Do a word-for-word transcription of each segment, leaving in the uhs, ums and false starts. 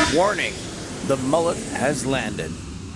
Warning, the mullet has landed.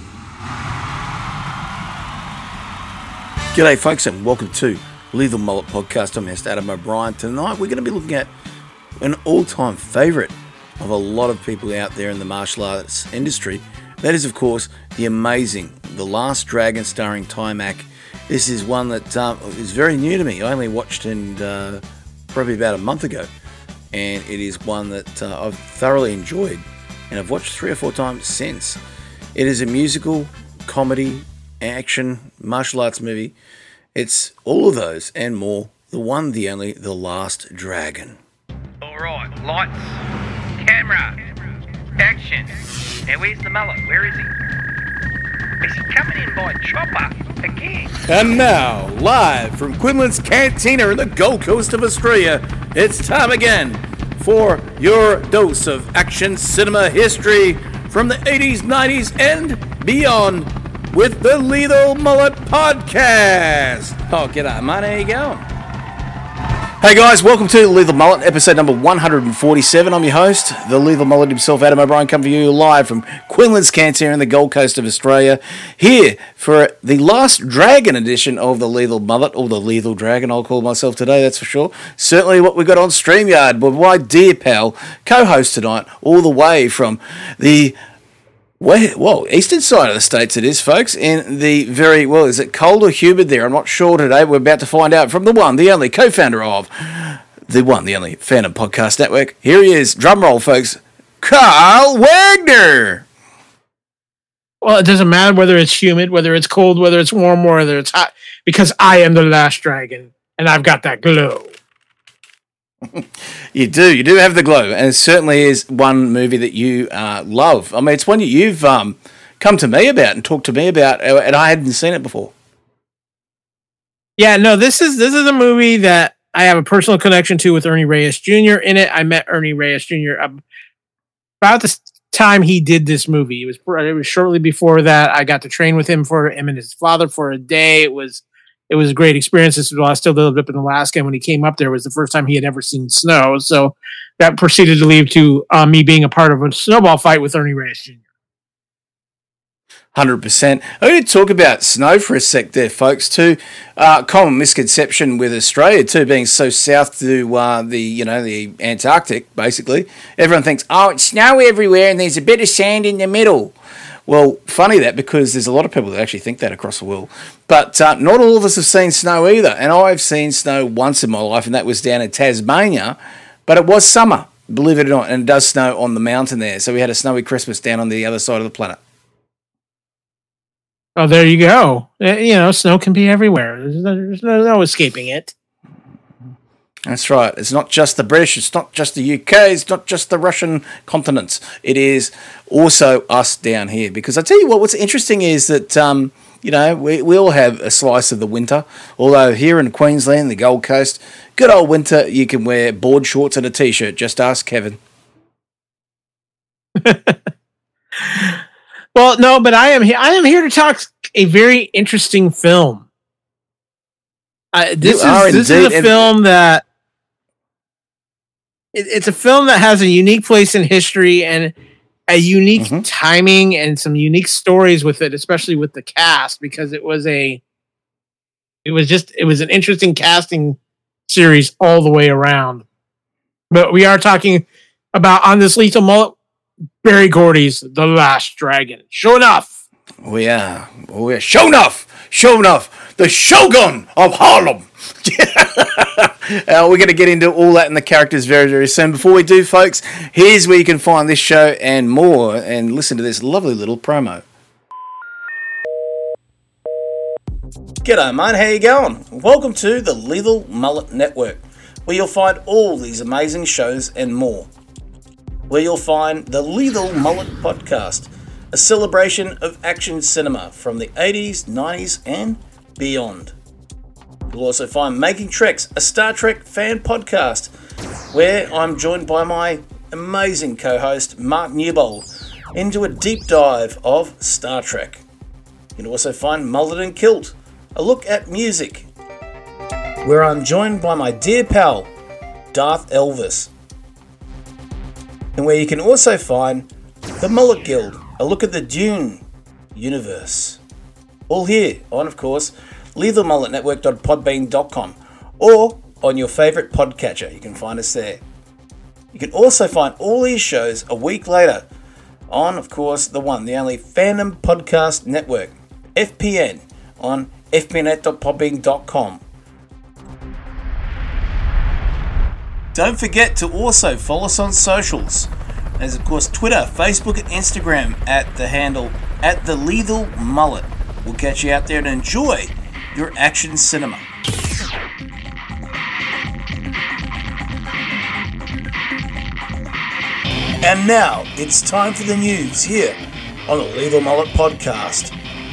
G'day folks and welcome to Lethal Mullet Podcast. I'm your host Adam O'Brien. Tonight we're going to be looking at an all-time favourite of a lot of people out there in the martial arts industry. That is of course the amazing The Last Dragon starring Taimak. This is one that um, is very new to me. I only watched it uh, probably about a month ago, and it is one that uh, I've thoroughly enjoyed and I've watched three or four times since. It is a musical, comedy, action, martial arts movie. It's all of those and more. The one, the only, The Last Dragon. Alright, lights, camera, action. Now where's the mullet? Where is he? Is he coming in by chopper again? And now, live from Quinlan's Cantina in the Gold Coast of Australia, it's time again for your dose of action cinema history from the eighties, nineties, and beyond with the Lethal Mullet Podcast. Oh, g'day, mate. How you going? Hey guys, welcome to Lethal Mullet, episode number one forty-seven. I'm your host, the Lethal Mullet himself, Adam O'Brien, coming to you live from Quinlan's Cantina in the Gold Coast of Australia, here for the Last Dragon edition of the Lethal Mullet, or the Lethal Dragon, I'll call myself today, that's for sure. Certainly what we've got on StreamYard, with my dear pal, co-host tonight, all the way from the well, eastern side of the states it is, folks, in the very, well, is it cold or humid there? I'm not sure today. We're about to find out from the one, the only co-founder of the one, the only Phantom Podcast Network. Here he is, drum roll, folks, Carl Wagner. Well, it doesn't matter whether it's humid, whether it's cold, whether it's warm, or whether it's hot, because I am the Last Dragon, and I've got that glow. You do, you do have the glow, and it certainly is one movie that you uh, love. I mean, it's one that you've um, come to me about and talked to me about, and I hadn't seen it before. Yeah, no, this is this is a movie that I have a personal connection to with Ernie Reyes Junior in it. I met Ernie Reyes Junior about the time he did this movie. It was it was shortly before that. I got to train with him for him and his father for a day. It was. It was a great experience. This was while I still lived up in Alaska, and when he came up there, it was the first time he had ever seen snow. So that proceeded to lead to uh, me being a part of a snowball fight with Ernie Reyes Junior one hundred percent. I'm going to talk about snow for a sec there, folks, too. Uh, common misconception with Australia, too, being so south to uh, the, you know, the Antarctic, basically. Everyone thinks, oh, it's snow everywhere and there's a bit of sand in the middle. Well, funny that, because there's a lot of people that actually think that across the world. But uh, not all of us have seen snow either. And I've seen snow once in my life, and that was down in Tasmania. But it was summer, believe it or not, and it does snow on the mountain there. So we had a snowy Christmas down on the other side of the planet. Oh, there you go. You know, snow can be everywhere. There's no, there's no escaping it. That's right. It's not just the British, it's not just the U K, it's not just the Russian continents. It is also us down here. Because I tell you what, what's interesting is that, um, you know, we, we all have a slice of the winter. Although here in Queensland, the Gold Coast, good old winter, you can wear board shorts and a t-shirt. Just ask Kevin. Well, no, but I am here. I am here to talk a very interesting film. Uh, this You is are this indeed, is a and- film that it, it's a film that has a unique place in history and a unique Mm-hmm. timing and some unique stories with it, especially with the cast, because it was a it was just it was an interesting casting series all the way around. But we are talking about, on this Lethal Mullet, Barry Gordy's The Last Dragon. Sure enough. We are. We are. Show enough! Show enough! The Shogun of Harlem! uh, we're going to get into all that and the characters very, very soon. Before we do, folks, here's where you can find this show and more, and listen to this lovely little promo. G'day, mate. How you going? Welcome to the Lethal Mullet Network, where you'll find all these amazing shows and more. Where you'll find the Lethal Mullet Podcast, a celebration of action cinema from the eighties, nineties, and beyond. You'll also find Making Treks, a Star Trek fan podcast, where I'm joined by my amazing co-host, Mark Newbold, into a deep dive of Star Trek. You'll also find Mullet and Kilt, a look at music, where I'm joined by my dear pal, Darth Elvis, and where you can also find The Mullet Guild, a look at the Dune universe. All here on, of course, lethal mullet network dot podbean dot com or on your favourite podcatcher. You can find us there. You can also find all these shows a week later on, of course, the one, the only Fandom Podcast Network, F P N, on f p net dot podbean dot com. Don't forget to also follow us on socials. There's, of course, Twitter, Facebook, and Instagram at the handle at the Lethal Mullet. We'll catch you out there and enjoy your action cinema. And now it's time for the news here on the Lethal Mullet Podcast.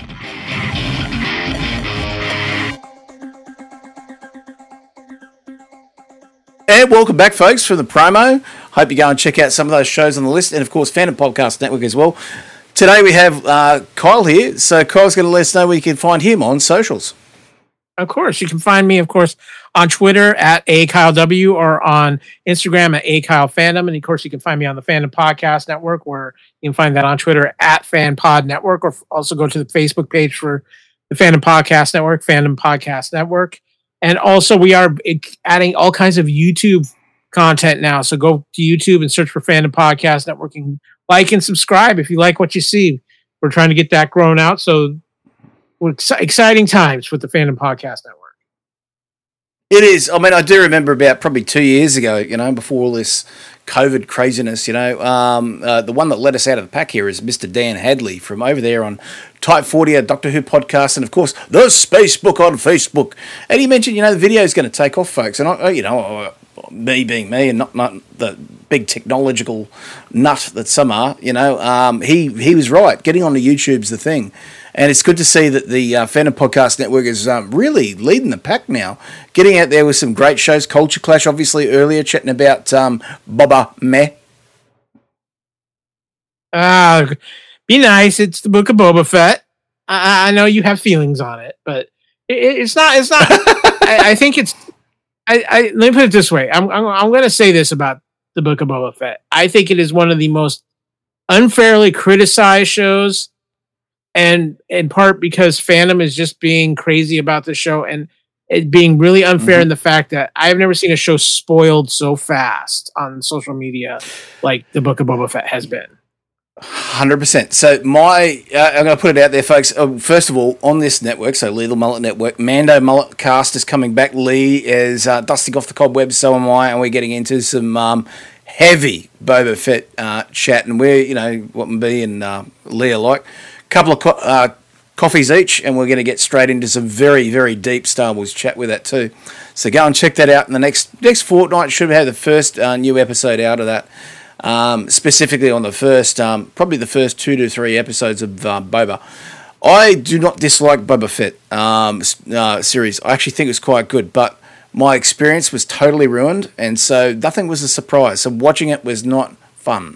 And welcome back, folks, from the promo. Hope you go and check out some of those shows on the list, and of course, Fandom Podcast Network as well. Today we have uh, Kyle here, so Kyle's going to let us know where you can find him on socials. Of course, you can find me, of course, on Twitter at A Kyle W or on Instagram at A Kyle Fandom, and of course, you can find me on the Fandom Podcast Network, where you can find that on Twitter at FanPod Network, or also go to the Facebook page for the Fandom Podcast Network, Fandom Podcast Network. And also, we are adding all kinds of YouTube content now. So go to YouTube and search for Fandom Podcast Network and like and subscribe if you like what you see. We're trying to get that grown out. So we're ex- exciting times with the Fandom Podcast Network. It is. I mean, I do remember about probably two years ago, you know, before all this COVID craziness, you know, um, uh, the one that let us out of the pack here is Mister Dan Hadley from over there on Type forty, a Doctor Who podcast, and of course, the Space Book on Facebook. And he mentioned, you know, the video is going to take off, folks. And, I, you know, me being me and not, not the big technological nut that some are, you know, um, he, he was right. Getting onto YouTube's the thing. And it's good to see that the uh, Fandom Podcast Network is um, really leading the pack now. Getting out there with some great shows. Culture Clash, obviously, earlier, chatting about um, Boba Meh. Uh, be nice. It's the Book of Boba Fett. I, I know you have feelings on it, but it, it's not. It's not. I, I think it's. I, I let me put it this way. I'm. I'm, I'm going to say this about the Book of Boba Fett. I think it is one of the most unfairly criticized shows. And in part because fandom is just being crazy about the show and it being really unfair mm-hmm. in the fact that I've never seen a show spoiled so fast on social media like the Book of Boba Fett has been. one hundred percent. So my, uh, I'm going to put it out there, folks. Uh, first of all, on this network, so Lethal Mullet Network, Mando Mullet Cast is coming back. Lee is uh, dusting off the cobwebs, so am I, and we're getting into some um, heavy Boba Fett uh, chat, and we're, you know, what me and uh, Lee are like. Couple of co- uh, coffees each, and we're going to get straight into some very, very deep Star Wars chat with that too. So go and check that out in the next next fortnight. Should have the first uh, new episode out of that, um, specifically on the first, um, probably the first two to three episodes of uh, Boba. I do not dislike Boba Fett um, uh, series. I actually think it was quite good, but my experience was totally ruined, and so nothing was a surprise. So watching it was not fun.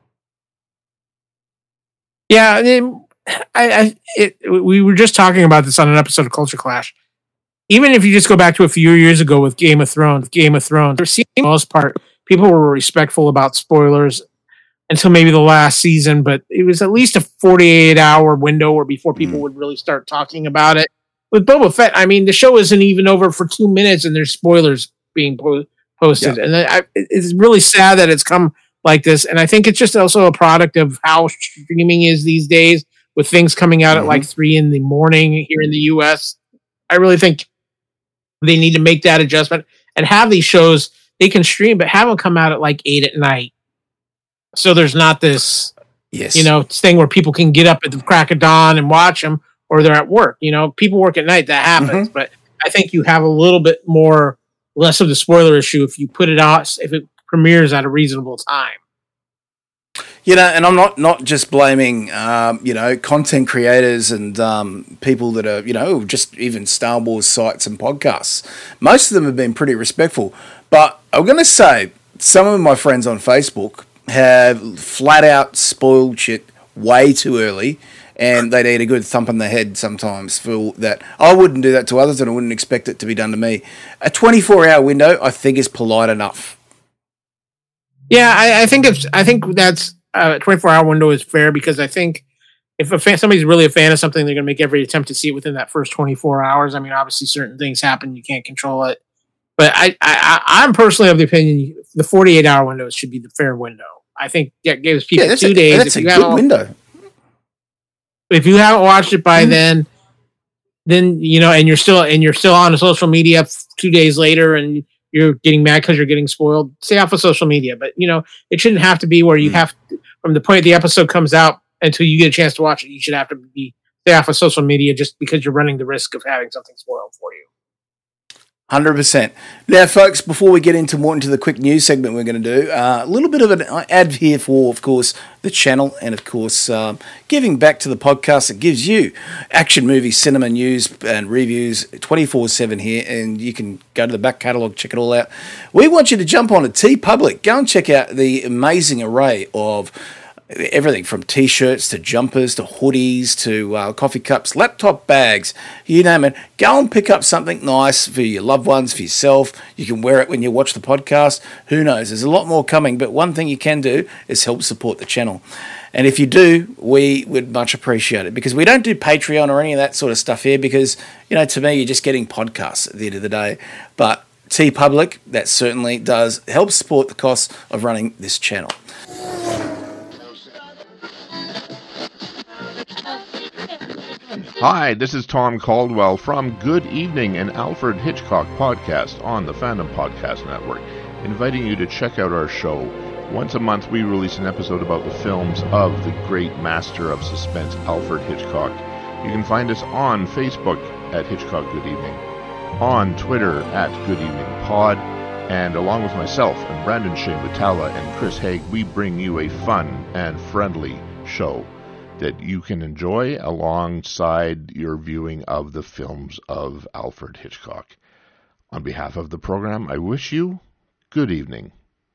Yeah, I mean, I, I it, we were just talking about this on an episode of Culture Clash. Even if you just go back to a few years ago with Game of Thrones, Game of Thrones, for the most part, people were respectful about spoilers until maybe the last season, but it was at least a forty-eight hour window where before people mm. would really start talking about it. With Boba Fett, I mean, the show isn't even over for two minutes and there's spoilers being po- posted. Yeah. And I, it's really sad that it's come like this. And I think it's just also a product of how streaming is these days, with things coming out mm-hmm. at like three in the morning here in the U S. I really think they need to make that adjustment and have these shows they can stream, but have them come out at like eight at night. So there's not this, yes. you know, thing where people can get up at the crack of dawn and watch them, or they're at work. You know, people work at night, that happens. Mm-hmm. But I think you have a little bit more, less of the spoiler issue if you put it out, if it premieres at a reasonable time. You know, and I'm not, not just blaming, um, you know, content creators and um, people that are, you know, just even Star Wars sites and podcasts. Most of them have been pretty respectful. But I'm going to say some of my friends on Facebook have flat out spoiled shit way too early, and they need a good thump in the head sometimes for that. I wouldn't do that to others, and I wouldn't expect it to be done to me. A twenty-four hour window, I think, is polite enough. Yeah, I, I think it's. I think that's uh, twenty-four hour window is fair because I think if a fan, somebody's really a fan of something, they're going to make every attempt to see it within that first twenty-four hours. I mean, obviously, certain things happen; you can't control it. But I, I, I'm personally of the opinion the forty-eight hour window should be the fair window. I think that gives people yeah, two a, days. That's if a you good window. If you haven't watched it by mm. then, then you know, and you're still and you're still on social media two days later, and you're getting mad because you're getting spoiled. Stay off of social media. But you know, it shouldn't have to be where you mm. have to, from the point the episode comes out until you get a chance to watch it. You should have to be stay off of social media just because you're running the risk of having something spoiled for you. one hundred percent. Now, folks, before we get into more into the quick news segment we're going to do, uh, a little bit of an ad here for, of course, the channel and, of course, um, giving back to the podcast that gives you action movie, cinema news and reviews twenty-four seven here, and you can go to the back catalogue, check it all out. We want you to jump on to TeePublic. Go and check out the amazing array of everything from T-shirts to jumpers to hoodies to uh, coffee cups, laptop bags, you name it. Go and pick up something nice for your loved ones, for yourself. You can wear it when you watch the podcast. Who knows? There's a lot more coming, but one thing you can do is help support the channel. And if you do, we would much appreciate it because we don't do Patreon or any of that sort of stuff here because, you know, to me, you're just getting podcasts at the end of the day. But TeePublic, that certainly does help support the costs of running this channel. Hi, this is Tom Caldwell from Good Evening, an Alfred Hitchcock podcast on the Fandom Podcast Network, inviting you to check out our show. Once a month, we release an episode about the films of the great master of suspense, Alfred Hitchcock. You can find us on Facebook at Hitchcock Good Evening, on Twitter at Good Evening Pod, and along with myself and Brandon Shane Vitala and Chris Haig, we bring you a fun and friendly show that you can enjoy alongside your viewing of the films of Alfred Hitchcock. On behalf of the program, I wish you good evening.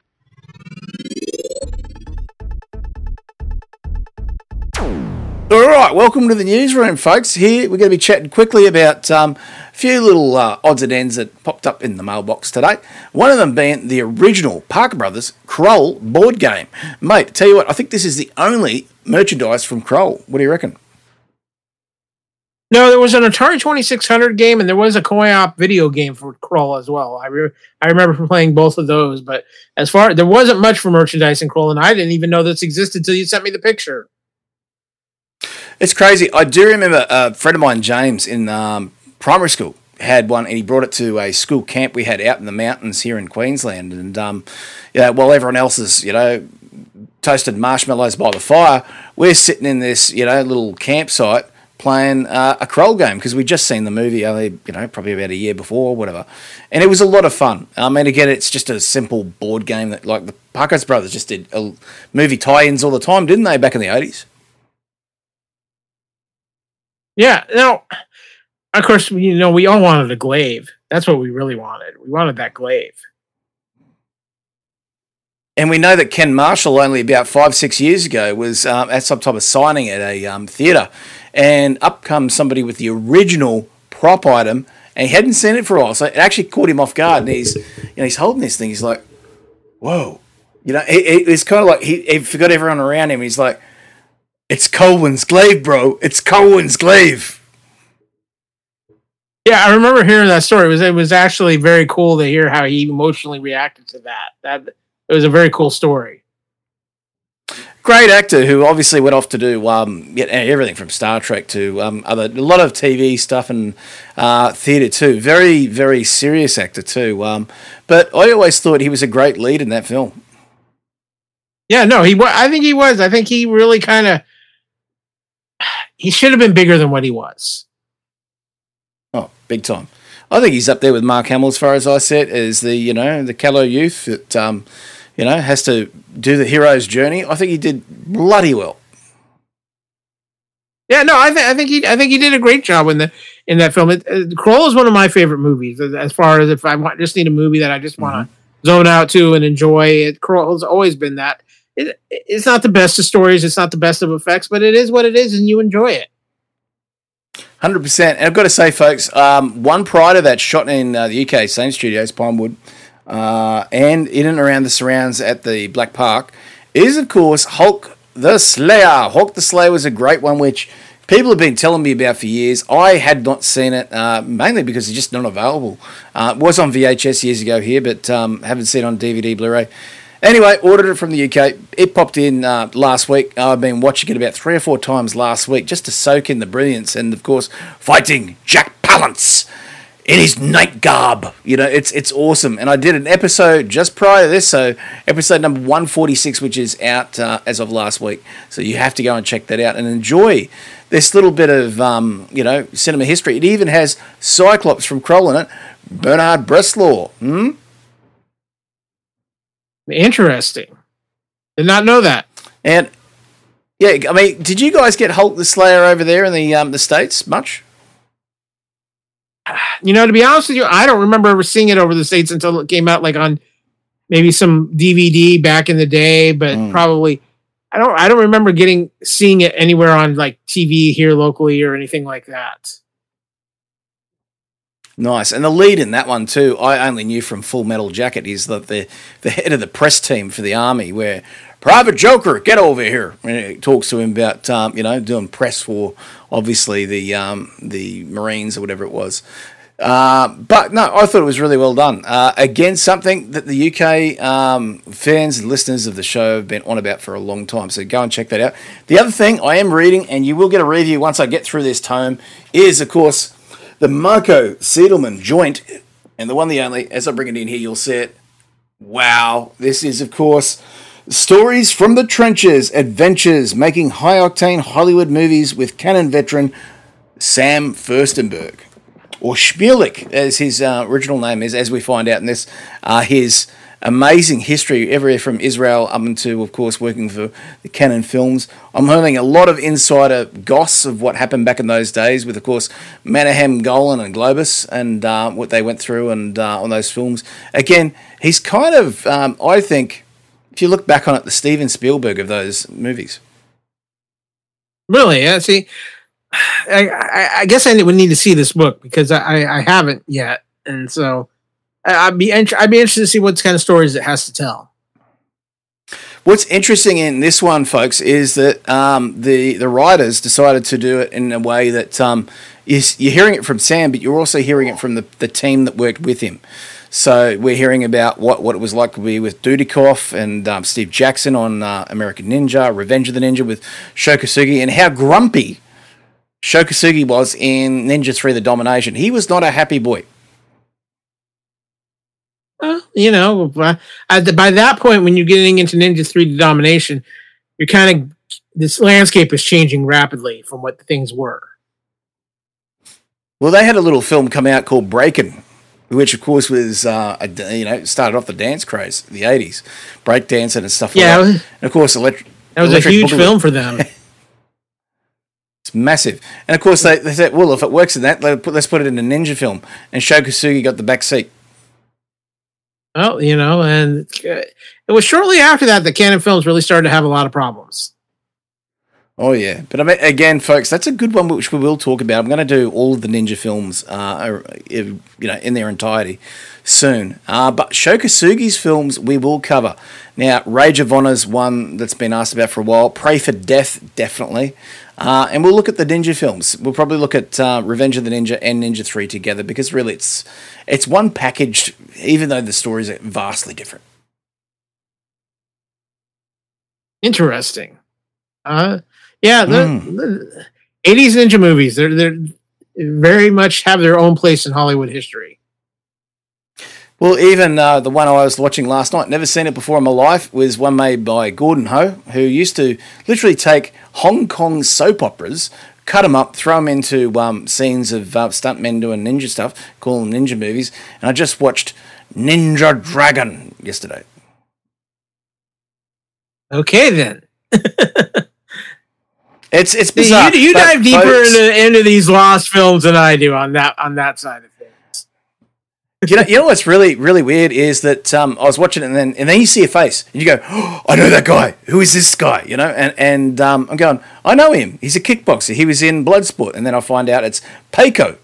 All right, welcome to the newsroom, folks. Here we're going to be chatting quickly about um, a few little uh, odds and ends that popped up in the mailbox today. One of them being the original Parker Brothers Kroll board game. Mate, tell you what, I think this is the only merchandise from Kroll. What do you reckon? No, there was an Atari twenty-six hundred game, and there was a co-op video game for Kroll as well. I re- I remember playing both of those, but as far there wasn't much for merchandise in Kroll, and I didn't even know this existed until you sent me the picture. It's crazy. I do remember a friend of mine, James, in um, primary school, had one, and he brought it to a school camp we had out in the mountains here in Queensland. And um, yeah, while everyone else is, you know, toasted marshmallows by the fire, we're sitting in this, you know, little campsite playing uh, a Kroll game because we'd just seen the movie only, you know, probably about a year before or whatever. And it was a lot of fun. I mean, again, it's just a simple board game that, like, the Parkers brothers just did uh, movie tie-ins all the time, didn't they, back in the eighties? Yeah, now, of course, you know, we all wanted a glaive. That's what we really wanted. We wanted that glaive. And we know that Ken Marshall, only about five, six years ago, was um, at some type of signing at a um, theatre, and up comes somebody with the original prop item, and he hadn't seen it for a while, so it actually caught him off guard, and he's, you know, he's holding this thing, he's like, whoa. You know, it, it, it's kind of like he, he forgot everyone around him, he's like, it's Colwyn's glaive, bro. It's Colwyn's glaive. Yeah, I remember hearing that story. It was it was actually very cool to hear how he emotionally reacted to that. That it was a very cool story. Great actor who obviously went off to do um, everything from Star Trek to um, other a lot of T V stuff and uh, theatre too. Very very serious actor too. Um, but I always thought he was a great lead in that film. Yeah, no, he. I think he was. I think he really kind of. He should have been bigger than what he was. Oh, big time. I think he's up there with Mark Hamill as far as I said, as the, you know, the callow youth that, um, you know, has to do the hero's journey. I think he did bloody well. Yeah, no, I think I think he I think he did a great job in the in that film. It, uh, Kroll is one of my favorite movies. As far as if I want, just need a movie that I just want to mm-hmm. zone out to and enjoy. It Kroll has always been that. It, it's not the best of stories, it's not the best of effects, but it is what it is, and you enjoy it. one hundred percent. And I've got to say, folks, um, one prior to that, shot in uh, the U K, same studios, Pinewood, uh, and in and around the surrounds at the Black Park. is, of course, Hulk the Slayer. Hulk the Slayer was a great one, which people have been telling me about for years. I had not seen it, uh, mainly because it's just not available. Uh, it was on V H S years ago here, but um, haven't seen it on D V D, Blu-ray. Anyway, ordered it from the U K. It popped in uh, last week. I've been watching it about three or four times last week just to soak in the brilliance and, of course, fighting Jack Palance in his night garb. You know, it's it's awesome. And I did an episode just prior to this, so episode number one forty-six, which is out uh, as of last week. So you have to go and check that out and enjoy this little bit of, um, you know, cinema history. It even has Cyclops from Kroll in it, Bernard Bresslaw. Hmm? Interesting. Did not know that. And yeah, I mean, did you guys get Hulk the Slayer over there in the um, the States much? You know, to be honest with you, I don't remember ever seeing it over the States until it came out like on maybe some D V D back in the day, but mm. probably I don't I don't remember getting seeing it anywhere on like T V here locally or anything like that. Nice. And the lead in that one too, I only knew from Full Metal Jacket. He's the, the, the head of the press team for the army, where Private Joker, get over here. And he talks to him about, um, you know, doing press for, obviously, the um, the Marines or whatever it was. Uh, but no, I thought it was really well done. Uh, again, something that the U K um, fans and listeners of the show have been on about for a long time. So go and check that out. The other thing I am reading, and you will get a review once I get through this tome, is, of course, the Marco Siedelman joint, and the one, the only, as I bring it in here, you'll see it. Wow. This is, of course, Stories from the Trenches, Adventures, making high-octane Hollywood movies with Canon veteran Sam Furstenberg, or Schmierlich, as his uh, original name is, as we find out in this, uh, his amazing history, everywhere from Israel up into, of course, working for the Canon Films. I'm learning a lot of insider goss of what happened back in those days with, of course, Menahem Golan and Globus and uh, what they went through and uh, on those films. Again, he's kind of, um, I think, if you look back on it, the Steven Spielberg of those movies. Really? Yeah. See, I, I, I guess I would need to see this book because I, I haven't yet, and so I'd be I'd be interested to see what kind of stories it has to tell. What's interesting in this one, folks, is that um, the the writers decided to do it in a way that um, is you're hearing it from Sam, but you're also hearing it from the, the team that worked with him. So we're hearing about what, what it was like to be with Dudikoff and um, Steve Jackson on uh, American Ninja, Revenge of the Ninja with Sho Kosugi, and how grumpy Sho Kosugi was in Ninja three The Domination. He was not a happy boy. Well, you know, by, by that point, when you're getting into Ninja three The Domination, you're kind of, this landscape is changing rapidly from what things were. Well, they had a little film come out called Breakin', which, of course, was, uh, a, you know, started off the dance craze, the eighties, breakdancing and stuff like yeah, that. And, of course, electric. That was a huge film for them. It's massive. And, of course, they, they said, well, if it works in that, let's put it in a ninja film. And Sho Kosugi got the back seat. Well, you know, and it was shortly after that that Canon Films really started to have a lot of problems. Oh, yeah. But I mean, again, folks, that's a good one which we will talk about. I'm going to do all of the ninja films, uh, you know, in their entirety soon. Uh, but Sho Kosugi's films we will cover. Now, Rage of Honor's one that's been asked about for a while. Pray for Death, definitely. Uh, and we'll look at the ninja films. We'll probably look at uh, Revenge of the Ninja and Ninja three together because really it's it's one packaged, even though the stories are vastly different. Interesting. Uh, yeah, the, Mm. the eighties ninja movies, they're, they're very much have their own place in Hollywood history. Well, even uh, the one I was watching last night, never seen it before in my life, was one made by Gordon Ho, who used to literally take Hong Kong soap operas, cut them up, throw them into um, scenes of uh, stuntmen doing ninja stuff, call them ninja movies, and I just watched Ninja Dragon yesterday. Okay, then. It's it's See, bizarre. you you but dive deeper folks, into, into these lost films than I do on that on that side of things. you know, you know what's really really weird is that um, I was watching it and then and then you see a face and you go, oh, I know that guy. Who is this guy? You know, and and um, I'm going, I know him. He's a kickboxer. He was in Bloodsport, and then I find out it's Peiko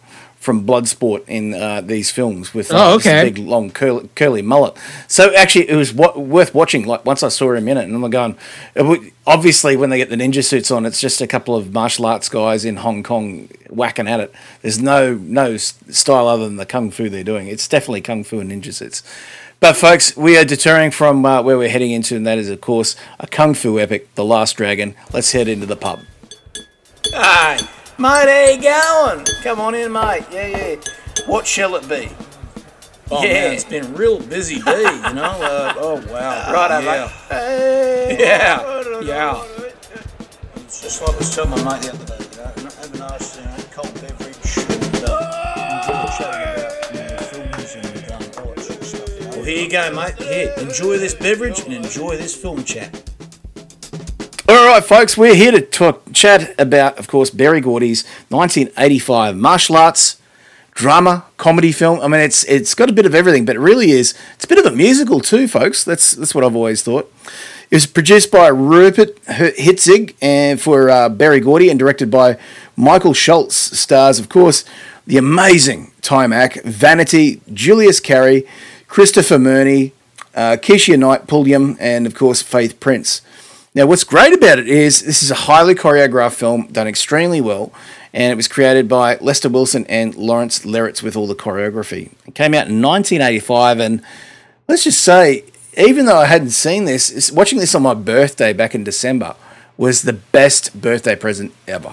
from Bloodsport in uh, these films with uh, oh, okay. this big, long, curly, curly mullet. So actually, it was w- worth watching. Like once I saw him in it, and I'm going. Obviously, when they get the ninja suits on, it's just a couple of martial arts guys in Hong Kong whacking at it. There's no no style other than the kung fu they're doing. It's definitely kung fu and ninja suits. But folks, we are deterring from uh, where we're heading into, and that is, of course, a kung fu epic, The Last Dragon. Let's head into the pub. Hi, mate, how you going? Come on in, mate. Yeah, yeah. What shall it be? Oh yeah. man, it's been a real busy day, you know. Uh, oh wow. Right, yeah. mate. Hey. Yeah. Yeah. It's just like I was telling my mate the other day, you know, have a nice, you know, cold beverage and uh, enjoy chatting about, you know, films and um, all that sort of stuff. You know? Well, here you go, mate. Here, enjoy this beverage and enjoy this film chat. All right, folks, we're here to talk, chat about, of course, Berry Gordy's nineteen eighty-five martial arts drama comedy film. I mean, it's it's got a bit of everything, but it really is. It's a bit of a musical too, folks. That's that's what I've always thought. It was produced by Rupert Hitzig and for uh, Berry Gordy and directed by Michael Schultz. Stars, of course, the amazing Timac, Vanity, Julius Carey, Christopher Murney, uh, Keisha Knight Pulliam, and, of course, Faith Prince. Now, what's great about it is this is a highly choreographed film done extremely well, and it was created by Lester Wilson and Lawrence Leritz with all the choreography. It came out in nineteen eighty-five, and let's just say, even though I hadn't seen this, watching this on my birthday back in December was the best birthday present ever.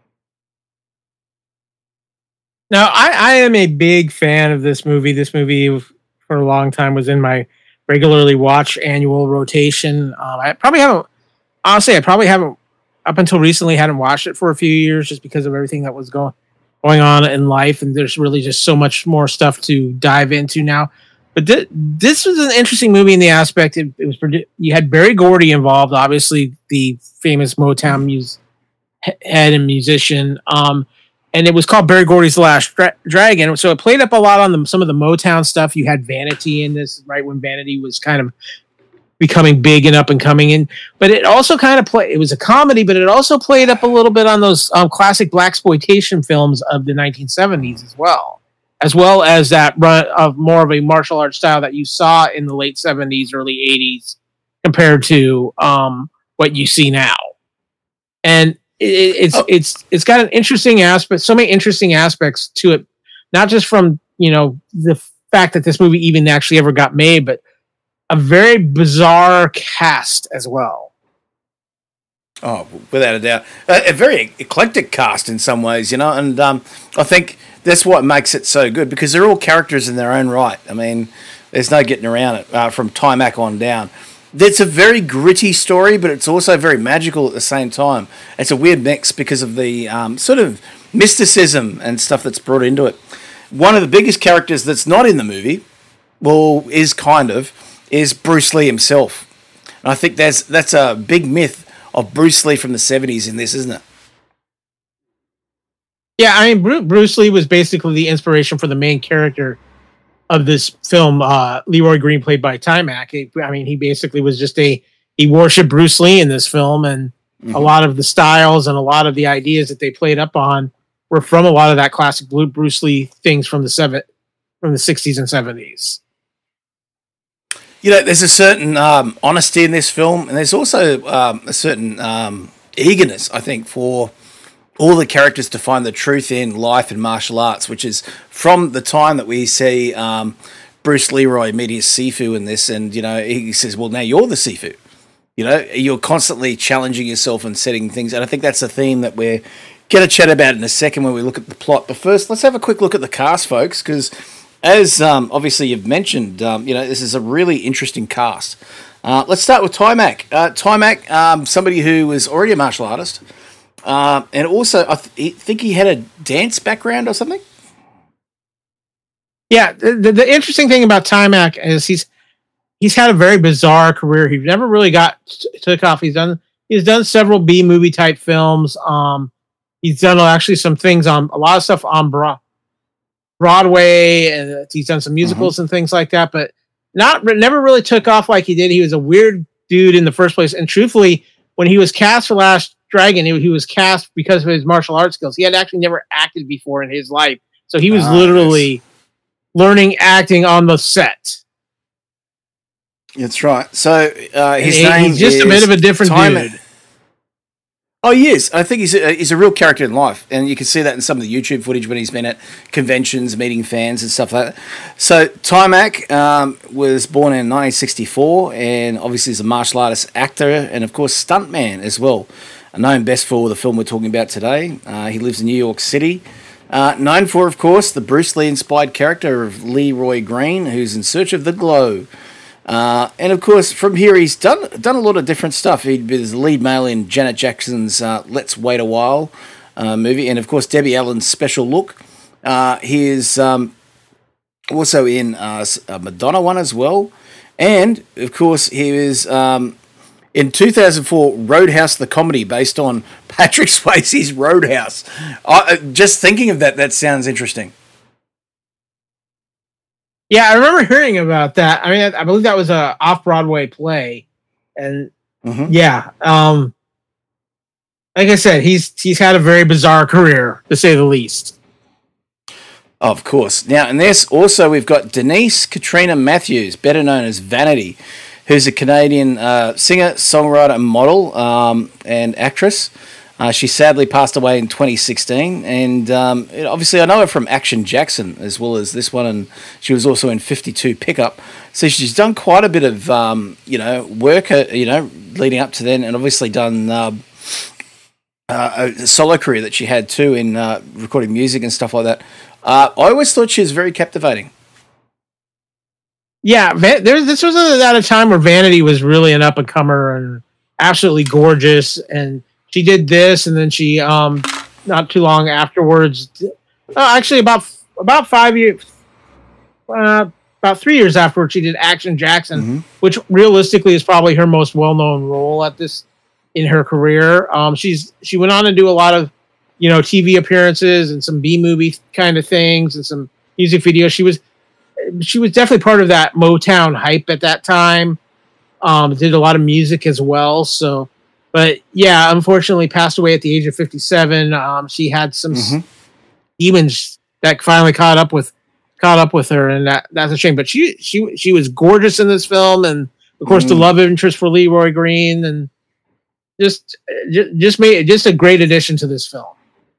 Now, I, I am a big fan of this movie. This movie, for a long time, was in my regularly watch annual rotation. Um, I probably haven't, honestly, I probably haven't, up until recently, hadn't watched it for a few years just because of everything that was going going on in life. And there's really just so much more stuff to dive into now. But th- this was an interesting movie in the aspect it, it was produ- you had Berry Gordy involved, obviously the famous Motown mus- head and musician, um, and it was called Berry Gordy's The Last Dra- Dragon. So it played up a lot on the, some of the Motown stuff. You had Vanity in this, right when Vanity was kind of becoming big and up and coming in. But it also kind of played. It was a comedy, but it also played up a little bit on those um, classic blaxploitation films of the nineteen seventies as well. As well as that run of more of a martial arts style that you saw in the late seventies, early eighties, compared to um, what you see now. And it, it's oh. it's it's got an interesting aspect, so many interesting aspects to it, not just from, you know, the fact that this movie even actually ever got made, but a very bizarre cast as well. Oh, without a doubt. A, a very eclectic cast in some ways, you know, and um, I think that's what makes it so good, because they're all characters in their own right. I mean, there's no getting around it uh, from Timac on down. It's a very gritty story, but it's also very magical at the same time. It's a weird mix because of the um, sort of mysticism and stuff that's brought into it. One of the biggest characters that's not in the movie, well, is kind of, is Bruce Lee himself. And I think that's that's a big myth of Bruce Lee from the seventies in this, isn't it? Yeah, I mean, Bruce Lee was basically the inspiration for the main character of this film, uh, Leroy Green, played by Timac. I mean, he basically was just a, he worshipped Bruce Lee in this film, and mm-hmm. a lot of the styles and a lot of the ideas that they played up on were from a lot of that classic Bruce Lee things from the seven, from the sixties and seventies. You know, there's a certain um, honesty in this film, and there's also um, a certain um, eagerness, I think, for all the characters to find the truth in life and martial arts, which is from the time that we see um, Bruce Leroy meet his Sifu in this, and, you know, he says, well, now you're the Sifu. You know, you're constantly challenging yourself and setting things, and I think that's a theme that we're going to chat about in a second when we look at the plot. But first, let's have a quick look at the cast, folks, because as um, obviously you've mentioned, um, you know, this is a really interesting cast. Uh, let's start with Timac. Uh, Timac, um, somebody who was already a martial artist, uh, and also I th- think he had a dance background or something. Yeah, the, the interesting thing about Timac is he's he's had a very bizarre career. He never really got took off. He's done he's done several B movie type films. Um, he's done actually some things on a lot of stuff on Broadway. Broadway, and he's done some musicals uh-huh. and things like that, but not never really took off like he did. He was a weird dude in the first place, and truthfully, when he was cast for Last Dragon, he, he was cast because of his martial arts skills. He had actually never acted before in his life So he was Ah, literally learning acting on the set. That's right. So uh, his And name he's just is a bit of a different Time- dude. Oh, yes. I think he's a, he's a real character in life. And you can see that in some of the YouTube footage when he's been at conventions, meeting fans and stuff like that. So Timac um, was born in nineteen sixty-four and obviously is a martial artist actor and, of course, stuntman as well. Known best for the film we're talking about today. Uh, he lives in New York City. Uh, known for, of course, the Bruce Lee-inspired character of Leroy Green, who's in search of the glow. Uh, and of course, from here he's done done a lot of different stuff. He was the lead male in Janet Jackson's uh, "Let's Wait a While" uh, movie, and of course Debbie Allen's "Special Look." Uh, he is um, also in uh, a Madonna one as well, and of course he was um, in two thousand four Roadhouse the comedy, based on Patrick Swayze's Roadhouse. I, just thinking of that, that sounds interesting. Yeah, I remember hearing about that. I mean, I, I believe that was a off-Broadway play, and Mhm. yeah, um, like I said, he's he's had a very bizarre career, to say the least. Of course. Now, in this also we've got Denise Katrina Matthews, better known as Vanity, who's a Canadian uh, singer, songwriter, model, um, and actress. Uh, she sadly passed away in twenty sixteen, and um, obviously I know her from Action Jackson as well as this one, and she was also in fifty-two Pickup. So she's done quite a bit of um, you know work, uh, you know, leading up to then, and obviously done uh, uh, a solo career that she had too in uh, recording music and stuff like that. Uh, I always thought she was very captivating. Yeah, Van- there. This was at a time where Vanity was really an up and comer and absolutely gorgeous, and she did this, and then she, um, not too long afterwards, uh, actually about about five years, uh, about three years afterwards, she did Action Jackson, Mm-hmm. which realistically is probably her most well known role at this in her career. Um, she's she went on to do a lot of, you know, T V appearances and some B movie kind of things and some music videos. She was she was definitely part of that Motown hype at that time. Um, did a lot of music as well. So, but yeah, unfortunately passed away at the age of fifty-seven. Um, she had some Mhm. s- demons that finally caught up with caught up with her, and that that's a shame. But she she she was gorgeous in this film, and of course the Mm. love interest for Leroy Green, and just just, just made just a great addition to this film.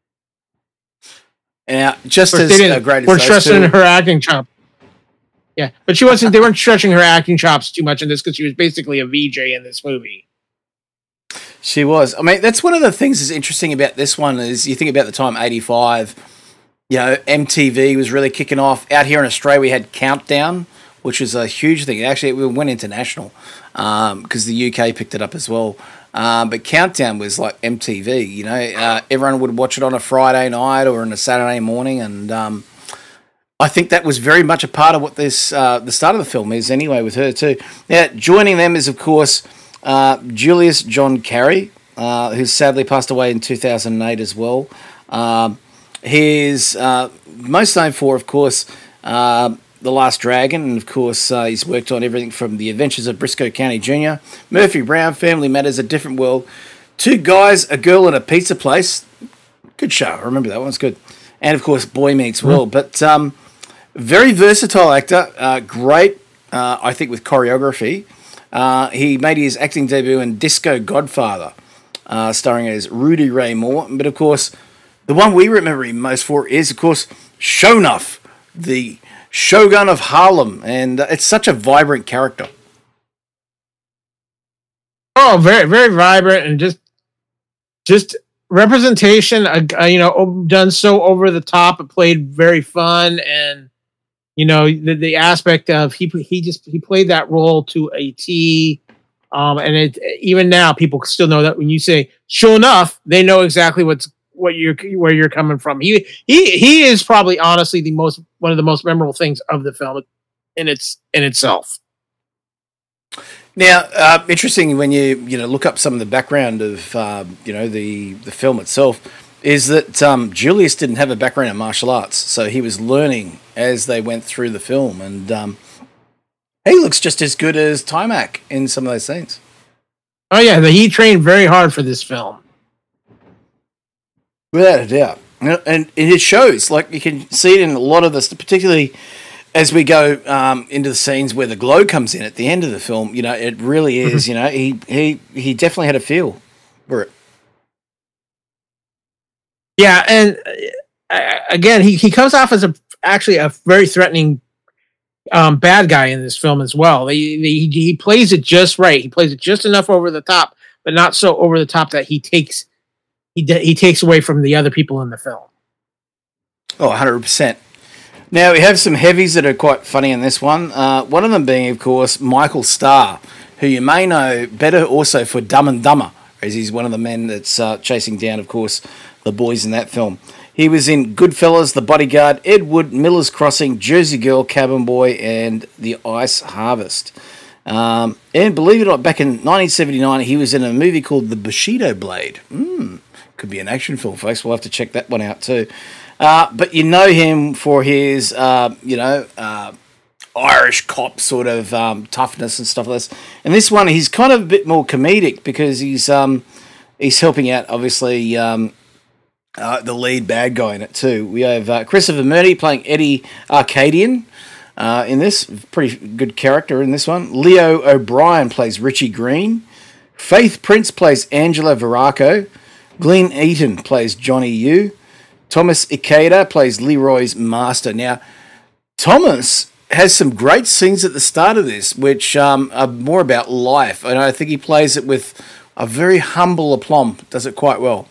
Now, just Of course, as they uh, didn't- great as weren't those stressing two, her acting chops. Yeah, but she wasn't. They weren't stretching her acting chops too much in this because she was basically a V J in this movie. she was. I mean, that's one of the things that's interesting about this one is you think about the time eighty-five. You know, M T V was really kicking off. Out here in Australia, we had Countdown, which was a huge thing. Actually, we went international because um, the U K picked it up as well. Um, but Countdown was like M T V. You know, uh, everyone would watch it on a Friday night or on a Saturday morning, and um, I think that was very much a part of what this uh, the start of the film is anyway with her too. Now, joining them is of course uh, Julius John Carey, uh, who sadly passed away in two thousand eight as well. Um, he's uh, most known for, of course, uh, The Last Dragon, and of course uh, he's worked on everything from The Adventures of Briscoe County Junior, Murphy Brown, Family Matters, A Different World, Two Guys, A Girl, and a Pizza Place. Good show. I remember that one's good. And of course, Boy Meets World. But um, very versatile actor. Uh, great, uh, I think, with choreography. Uh, he made his acting debut in Disco Godfather, uh, starring as Rudy Ray Moore. But of course, the one we remember him most for is, of course, Shonuff, the Shogun of Harlem. And uh, it's such a vibrant character. Oh, very very vibrant and just just representation. Uh, uh, you know, done so over the top. It played very fun, and you know the, the aspect of he he just he played that role to a T. Um, and it even now people still know that when you say "show enough," they know exactly what's what you're where you're coming from. He he he is probably honestly the most one of the most memorable things of the film in its in itself. Now, uh, interesting when you you know look up some of the background of uh, you know the the film itself is that um, Julius didn't have a background in martial arts, so he was learning as they went through the film, and um, he looks just as good as Timac in some of those scenes. Oh yeah, the, he trained very hard for this film. Without a doubt. And it shows, like you can see it in a lot of this, particularly as we go um, into the scenes where the glow comes in at the end of the film. You know, it really is. You know, he he he definitely had a feel for it. Yeah, and uh, again, he, he comes off as a actually a very threatening um, bad guy in this film as well. He, he he plays it just right. He plays it just enough over the top, but not so over the top that he takes he he takes away from the other people in the film. Oh, one hundred percent. Now, we have some heavies that are quite funny in this one. Uh, one of them being, of course, Michael Starr, who you may know better also for Dumb and Dumber, as he's one of the men that's uh, chasing down, of course, the boys in that film. He was in Goodfellas, The Bodyguard, Ed Wood, Miller's Crossing, Jersey Girl, Cabin Boy, and The Ice Harvest. Um, and believe it or not, back in nineteen seventy-nine, he was in a movie called The Bushido Blade. Hmm, could be an action film, folks. We'll have to check that one out too. Uh, but you know him for his, uh, you know, uh, Irish cop sort of um, toughness and stuff like this. And this one, he's kind of a bit more comedic because he's um, he's helping out, obviously, um, uh, the lead bad guy in it too. We have uh, Christopher Murdy playing Eddie Arcadian uh, in this. Pretty good character in this one. Leo O'Brien plays Richie Green. Faith Prince plays Angela Veraco. Glenn Eaton plays Johnny Yu. Thomas Ikeda plays Leroy's master. Now, Thomas has some great scenes at the start of this, which um, are more about life, and I think he plays it with a very humble aplomb. Does it quite well.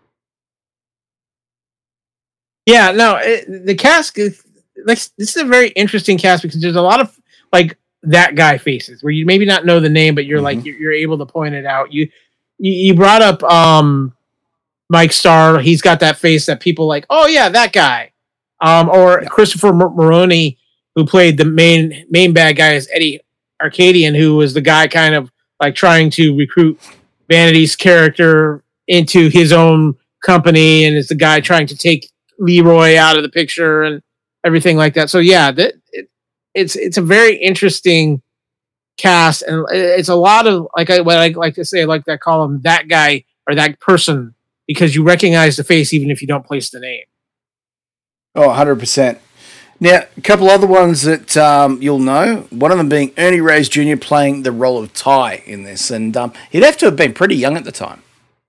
Yeah, no, it, the cast is like this is a very interesting cast because there's a lot of like that guy faces where you maybe not know the name, but you're mm-hmm. like you're, you're able to point it out. You you, you brought up. Um, Mike Starr, he's got that face that people like, oh yeah, that guy. Um, or yeah. Christopher Maroney, who played the main main bad guy as Eddie Arcadian, who was the guy kind of like trying to recruit Vanity's character into his own company, and is the guy trying to take Leroy out of the picture and everything like that. So yeah, that it, it's it's a very interesting cast, and it's a lot of like I what I like to say, I like that call him that guy or that person. Because you recognize the face even if you don't place the name. Oh, one hundred percent. Now, a couple other ones that um, you'll know. One of them being Ernie Reyes Junior playing the role of Ty in this. And um, he'd have to have been pretty young at the time.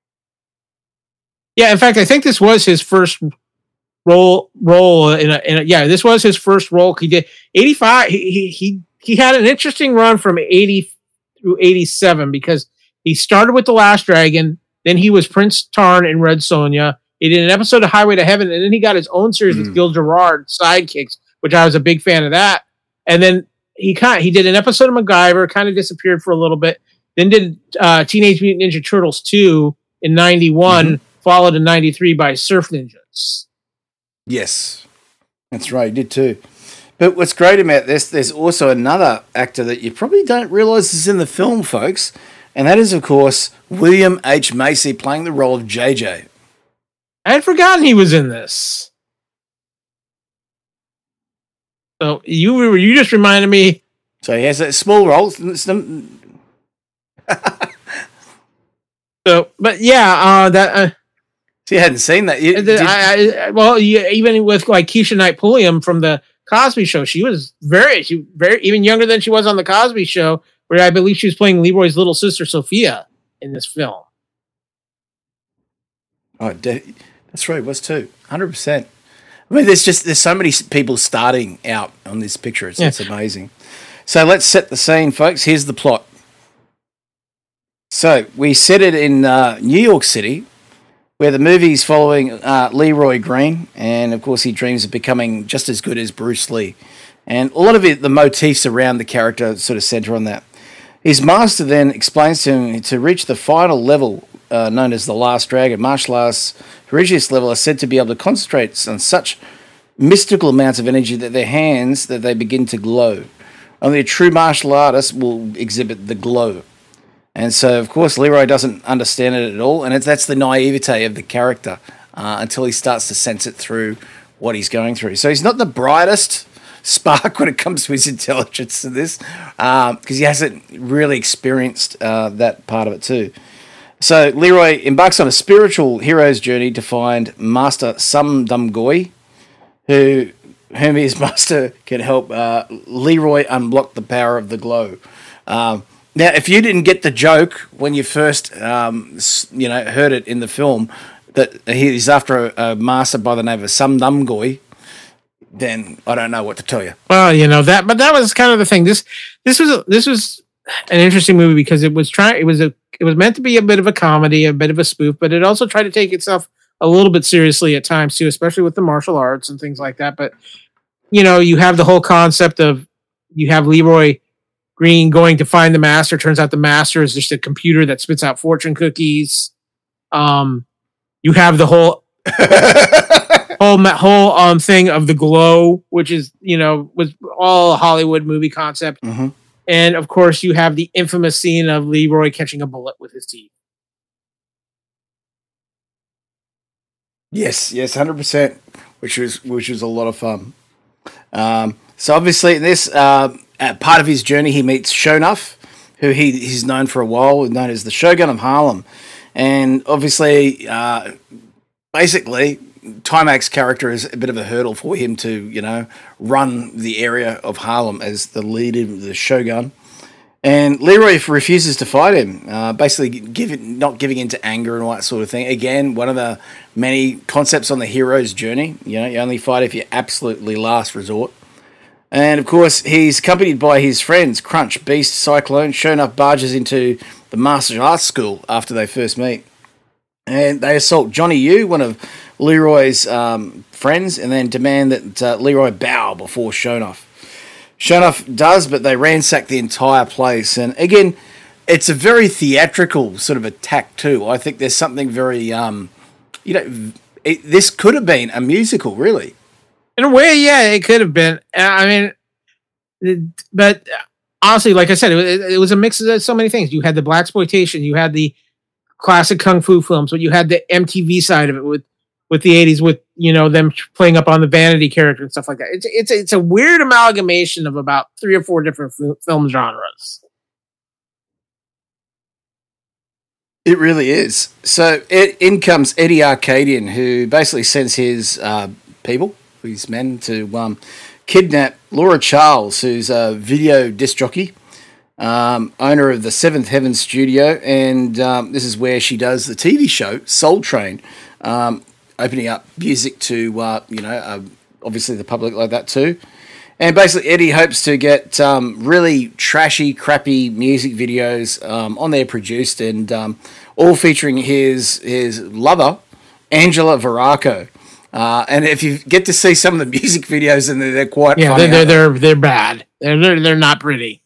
Yeah, in fact, I think this was his first role. Role in a, in a yeah, this was his first role. He did eighty-five. He, he, he, he had an interesting run from eighty through eighty-seven because he started with The Last Dragon. Then he was Prince Tarn in Red Sonja. He did an episode of Highway to Heaven, and then he got his own series mm. with Gil Gerard, Sidekicks, which I was a big fan of that. And then he kind of, he did an episode of MacGyver, kind of disappeared for a little bit. Then did uh, Teenage Mutant Ninja Turtles two in ninety-one, mm-hmm. followed in ninety-three by Surf Ninjas. Yes, that's right, he did too. But what's great about this, there's also another actor that you probably don't realise is in the film, folks. And that is, of course, William H. Macy playing the role of J J. I had forgotten he was in this. So you you just reminded me. So he has a small role. So, but yeah, uh, that. Uh, so you hadn't seen that. You, the, I, I, well, you, even with like Keisha Knight Pulliam from the Cosby Show, she was very, she very even younger than she was on the Cosby Show. Where I believe she was playing Leroy's little sister, Sophia, in this film. Oh, that's right, it was too. one hundred percent. I mean, there's just, there's so many people starting out on this picture. It's, yeah. it's amazing. So let's set the scene, folks. Here's the plot. So we set it in uh, New York City, where the movie's following uh, Leroy Green, and of course he dreams of becoming just as good as Bruce Lee. And a lot of it, the motifs around the character sort of center on that. His master then explains to him to reach the final level, uh, known as the Last Dragon. Martial arts who reach this level are said to be able to concentrate on such mystical amounts of energy that their hands, that they begin to glow. Only a true martial artist will exhibit the glow. And so, of course, Leroy doesn't understand it at all, and it's, that's the naivete of the character uh, until he starts to sense it through what he's going through. So he's not the brightest spark when it comes to his intelligence to this, because um, he hasn't really experienced uh, that part of it too. So Leroy embarks on a spiritual hero's journey to find Master Sum Dum Goy, who whom his master can help uh, Leroy unblock the power of the glow. Um, now, if you didn't get the joke when you first, um, you know, heard it in the film, that he's after a, a master by the name of Sum Dum Goy, then I don't know what to tell you. Well, you know that, but that was kind of the thing. This, this was this was an interesting movie because it was trying. It was a it was meant to be a bit of a comedy, a bit of a spoof, but it also tried to take itself a little bit seriously at times too, especially with the martial arts and things like that. But you know, you have the whole concept of you have Leroy Green going to find the master. Turns out the master is just a computer that spits out fortune cookies. Um, you have the whole whole whole um thing of the glow, which is you know was all a Hollywood movie concept, mm-hmm. and of course you have the infamous scene of Leroy catching a bullet with his teeth. Yes, yes, one hundred percent, which was which was a lot of fun. Um, so obviously, in this uh, part of his journey, he meets Sho'nuff, who he he's known for a while, known as the Shogun of Harlem, and obviously, uh, basically, Timac's character is a bit of a hurdle for him to you know run the area of Harlem as the leader of the Shogun. And Leroy refuses to fight him, uh, basically giving, not giving in to anger and all that sort of thing. Again, one of the many concepts on the hero's journey. You know, you only fight if you're absolutely last resort. And, of course, he's accompanied by his friends, Crunch, Beast, Cyclone. Sho'nuff barges into the martial arts school after they first meet. And they assault Johnny Yu, one of Leroy's um, friends, and then demand that uh, Leroy bow before Sho'nuff. Sho'nuff does, but they ransack the entire place. And again, it's a very theatrical sort of attack too. I think there's something very, um, you know, it, this could have been a musical, really. In a way, yeah, it could have been. I mean, it, but honestly, like I said, it, it was a mix of so many things. You had the blaxploitation, you had the classic kung fu films, but you had the M T V side of it with with the eighties, with you know them playing up on the vanity character and stuff like that. It's it's it's a weird amalgamation of about three or four different f- film genres. It really is. So it, in comes Eddie Arcadian, who basically sends his uh, people, his men, to um, kidnap Laura Charles, who's a video disc jockey, um, owner of the Seventh Heaven Studio, and um, this is where she does the T V show Soul Train. Um, opening up music to, uh, you know, uh, obviously the public like that too. And basically Eddie hopes to get um, really trashy, crappy music videos um, on there produced and um, all featuring his his lover, Angela Veraco. Uh, and if you get to see some of the music videos, and they're, they're quite yeah, funny. they're, they're, they're, they're bad. They're, they're, they're not pretty.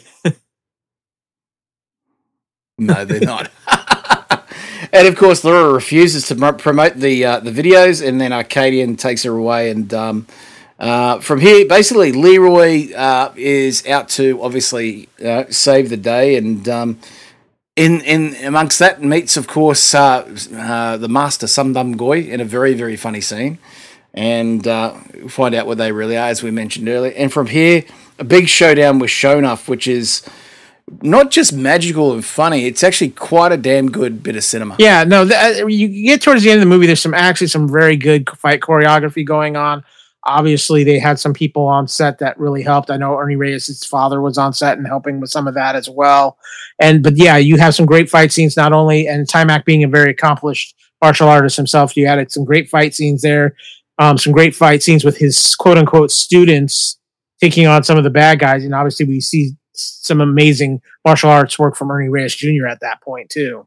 No, they're not. And of course, Laura refuses to promote the uh, the videos, and then Arcadian takes her away. And um, uh, from here, basically, Leroy uh, is out to obviously uh, save the day. And um, in in amongst that, meets of course uh, uh, the master Sum Dum Goy in a very very funny scene, and uh, find out what they really are, as we mentioned earlier. And from here, a big showdown with Sho'nuff, which is not just magical and funny, it's actually quite a damn good bit of cinema. Yeah, no, th- you get towards the end of the movie, there's some actually some very good fight choreography going on. Obviously, they had some people on set that really helped. I know Ernie Reyes' father was on set and helping with some of that as well. And but yeah, you have some great fight scenes, not only, and Timac being a very accomplished martial artist himself, you had some great fight scenes there, um, some great fight scenes with his quote-unquote students taking on some of the bad guys. And obviously, we see some amazing martial arts work from Ernie Reyes Junior at that point too.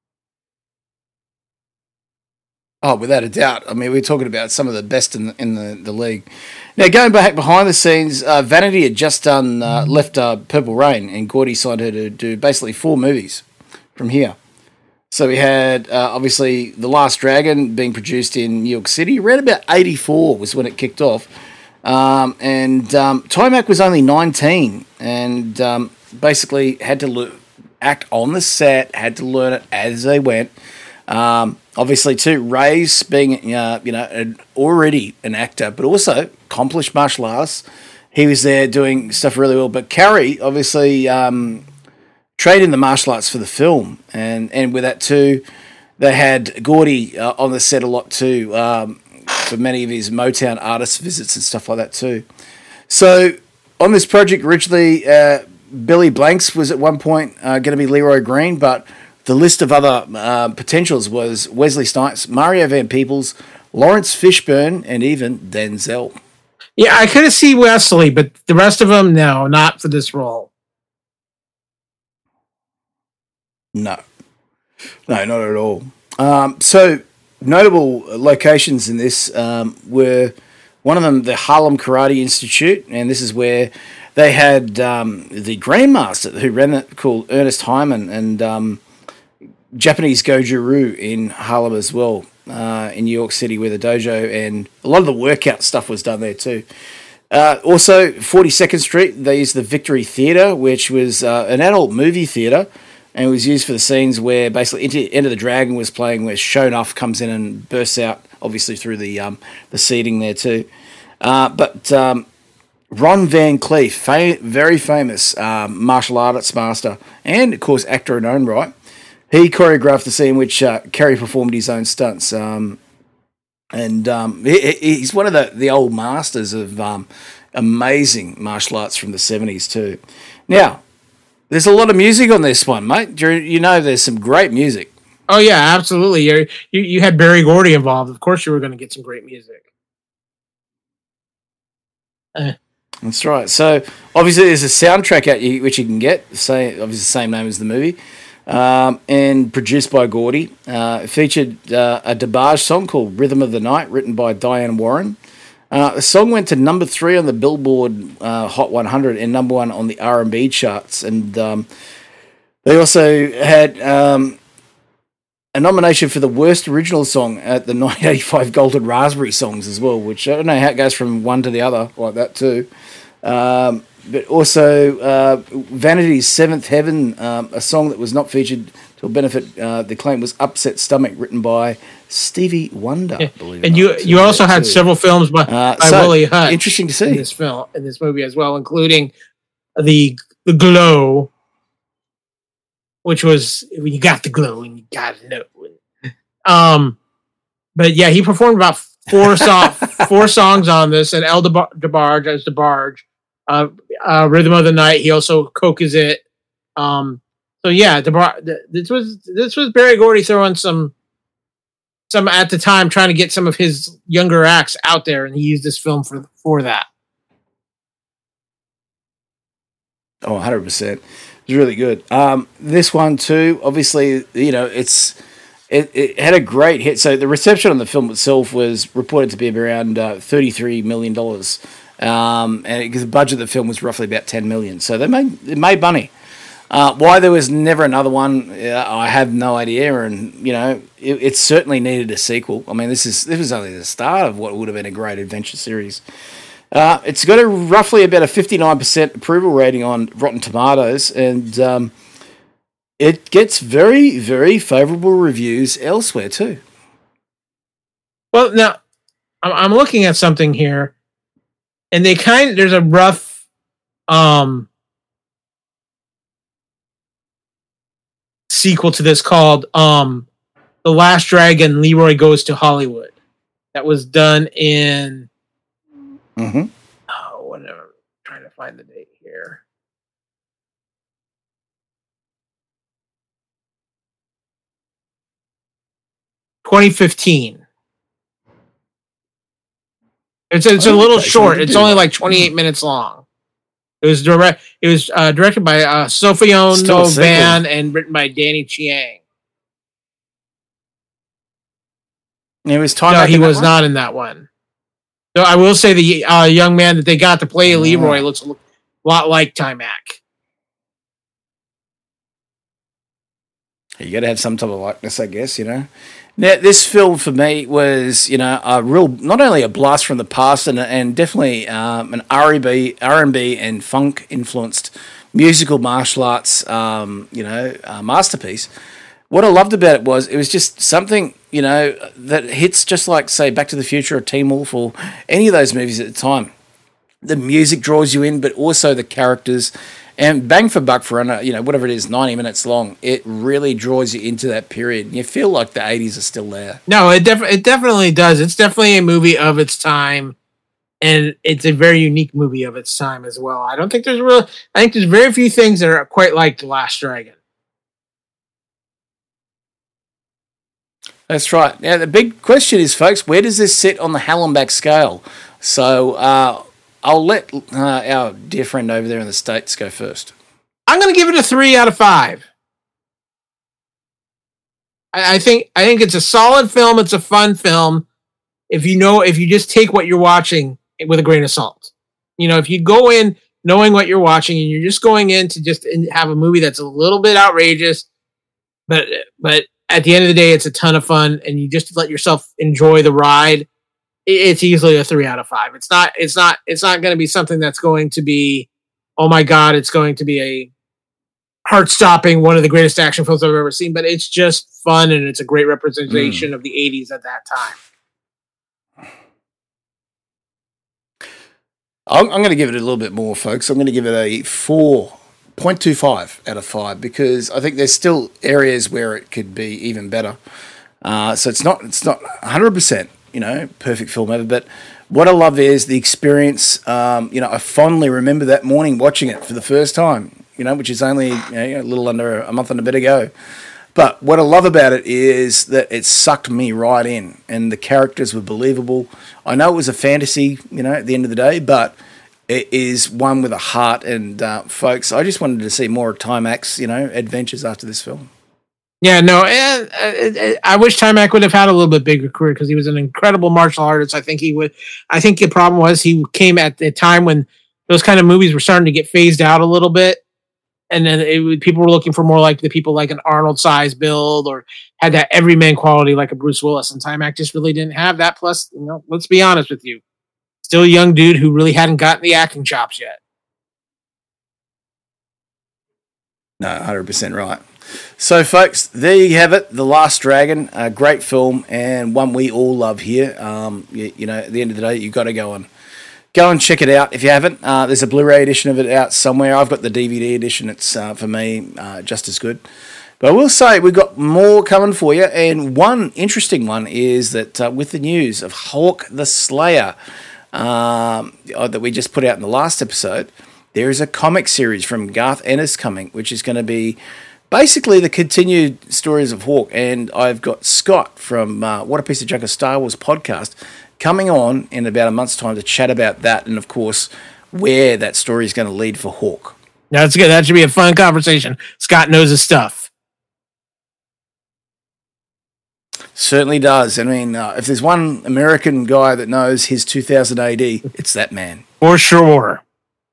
Oh, without a doubt. I mean, we're talking about some of the best in the, in the, the league. Now, going back behind the scenes, uh, Vanity had just done uh, left uh, Purple Rain, and Gordy signed her to do basically four movies from here. So we had uh, obviously The Last Dragon being produced in New York City. Around about eighty-four was when it kicked off. Um, and um, Timac was only nineteen, and um, basically had to le- act on the set, had to learn it as they went. Um, obviously, too, Reyes being uh, you know an, already an actor, but also accomplished martial artist, he was there doing stuff really well. But Carrie, obviously, um, trained in the martial arts for the film, and and with that too, they had Gordy uh, on the set a lot too, um, for many of his Motown artist visits and stuff like that too. So on this project originally, uh, Billy Blanks was at one point uh, going to be Leroy Green, but the list of other uh, potentials was Wesley Snipes, Mario Van Peebles, Lawrence Fishburne, and even Denzel. Yeah, I could have seen Wesley, but the rest of them, no, not for this role. No. No, not at all. Um, so, notable locations in this um, were one of them, the Harlem Karate Institute, and this is where they had um, the Grandmaster who ran it, called Ernest Hyman, and um, Japanese Goju-Ryu in Harlem as well, uh, in New York City, where the dojo and a lot of the workout stuff was done there too. Uh, also, forty-second Street, they used the Victory Theatre, which was uh, an adult movie theatre, and it was used for the scenes where basically Enter, Enter the Dragon was playing, where Shonuff comes in and bursts out, obviously through the um, the seating there too. Uh, but um, Ron Van Cleef, fa- very famous um, martial arts master, and of course actor in own right, he choreographed the scene in which uh, Kerry performed his own stunts. Um, and um, he, he's one of the, the old masters of um, amazing martial arts from the seventies too. Now, there's a lot of music on this one, mate. You you know there's some great music. Oh, yeah, absolutely. You're, you you had Barry Gordy involved. Of course you were going to get some great music. Uh. That's right. So, obviously, there's a soundtrack out you, which you can get, say, obviously the same name as the movie, um, and produced by Gordy. Uh, it featured uh, a DeBarge song called Rhythm of the Night, written by Diane Warren. Uh, the song went to number three on the Billboard uh, Hot one hundred and number one on the R and B charts. And um, they also had um, a nomination for the worst original song at the nineteen eighty-five Golden Raspberry Songs as well, which I don't know how it goes from one to the other like that too. Um, but also uh, Vanity's Seventh Heaven, um, a song that was not featured to a benefit. Uh, the claim was Upset Stomach, written by Stevie Wonder. Yeah. Believe it and or you not, you also had too. several films by, Uh, by so, Willie Hutch. interesting to see. in this film, in this movie as well, including the the Glow, which was when you got the glow and you gotta know. Um, but yeah, he performed about four so- four songs on this, and El DeBar- DeBarge as DeBarge. Uh, uh, Rhythm of the Night. He also Coke is it. Um, so yeah, DeBar- this was this was Barry Gordy throwing some some at the time, trying to get some of his younger acts out there, and he used this film for for that. Oh, one hundred percent. It's really good. Um, this one too, obviously, you know, it's it, it had a great hit. So the reception on the film itself was reported to be around uh, thirty-three million dollars. Um, and because the budget of the film was roughly about ten million dollars. So they made, it made money. Uh, why there was never another one, uh, I have no idea. And, you know, it, it certainly needed a sequel. I mean, this is this was only the start of what would have been a great adventure series. Uh, it's got a roughly about a fifty-nine percent approval rating on Rotten Tomatoes, and um, it gets very, very favourable reviews elsewhere too. Well, now I'm I'm looking at something here, and they kind of, there's a rough um, sequel to this called um, The Last Dragon, Leroy Goes to Hollywood. That was done in Mm-hmm. oh, whatever. I'm trying to find the date here. twenty fifteen. It's it's a Oh, little okay, so short. they It's do only that. like twenty-eight minutes long. It was direct. It was uh, directed by uh, Sofion Still a sequel. Van and written by Danny Chiang. And it was time. No, back he in that was one? not in that one. So I will say the uh, young man that they got to play Oh. Leroy looks a lot like Timac. You got to have some type of likeness, I guess, you know. Now, this film for me was, you know, a real, not only a blast from the past and, and definitely um, an R and B, R and B and funk influenced musical martial arts, um, you know, uh, masterpiece. What I loved about it was it was just something, you know, that hits just like, say, Back to the Future or Teen Wolf or any of those movies at the time. The music draws you in, but also the characters And bang for buck for, you know, whatever it is, ninety minutes long, it really draws you into that period. You feel like the eighties are still there. No, it, def- it definitely does. It's definitely a movie of its time. And it's a very unique movie of its time as well. I don't think there's real. I think there's very few things that are quite like The Last Dragon. That's right. Now, the big question is, folks, where does this sit on the Hallenbach scale? So uh, I'll let uh, our dear friend over there in the States go first. I'm going to give it a three out of five. I, I think I think it's a solid film. It's a fun film. If you know, if you just take what you're watching with a grain of salt, you know, if you go in knowing what you're watching and you're just going in to just have a movie that's a little bit outrageous, but but. At the end of the day, it's a ton of fun, and you just let yourself enjoy the ride. It's easily a three out of five. It's not. It's not. It's not going to be something that's going to be, oh my god, it's going to be a heart-stopping, one of the greatest action films I've ever seen. But it's just fun, and it's a great representation mm. of the eighties at that time. I'm, I'm going to give it a little bit more, folks. I'm going to give it a four. zero point two five out of five, because I think there's still areas where it could be even better. Uh, so it's not it's not one hundred percent, you know, perfect film ever. But what I love is the experience. Um, you know, I fondly remember that morning watching it for the first time, you know, which is only you know, a little under a month and a bit ago. But what I love about it is that it sucked me right in, and the characters were believable. I know it was a fantasy, you know, at the end of the day, but it is one with a heart, and uh, folks, I just wanted to see more Timax, you know, adventures after this film. Yeah, no, and, uh, I wish Timac would have had a little bit bigger career because he was an incredible martial artist. I think he would. I think the problem was he came at a time when those kind of movies were starting to get phased out a little bit, and then it, people were looking for more like the people like an Arnold size build or had that everyman quality like a Bruce Willis, and Timac just really didn't have that. Plus, you know, let's be honest with you. Still a young dude who really hadn't gotten the acting chops yet. No, one hundred percent right. So, folks, there you have it. The Last Dragon, a great film and one we all love here. Um, you, you know, at the end of the day, you've got to go and go and check it out if you haven't. Uh, there's a Blu-ray edition of it out somewhere. I've got the D V D edition. It's, uh, for me, uh, just as good. But I will say we've got more coming for you. And one interesting one is that uh, with the news of Hawk the Slayer, Um, that we just put out in the last episode, there is a comic series from Garth Ennis coming, which is going to be basically the continued stories of Hawk. And I've got Scott from uh, What a Piece of Junk, a Star Wars podcast, coming on in about a month's time to chat about that and, of course, where that story is going to lead for Hawk. That's good. That should be a fun conversation. Scott knows his stuff. Certainly does. I mean, uh, if there's one American guy that knows his two thousand A D, it's that man. For sure.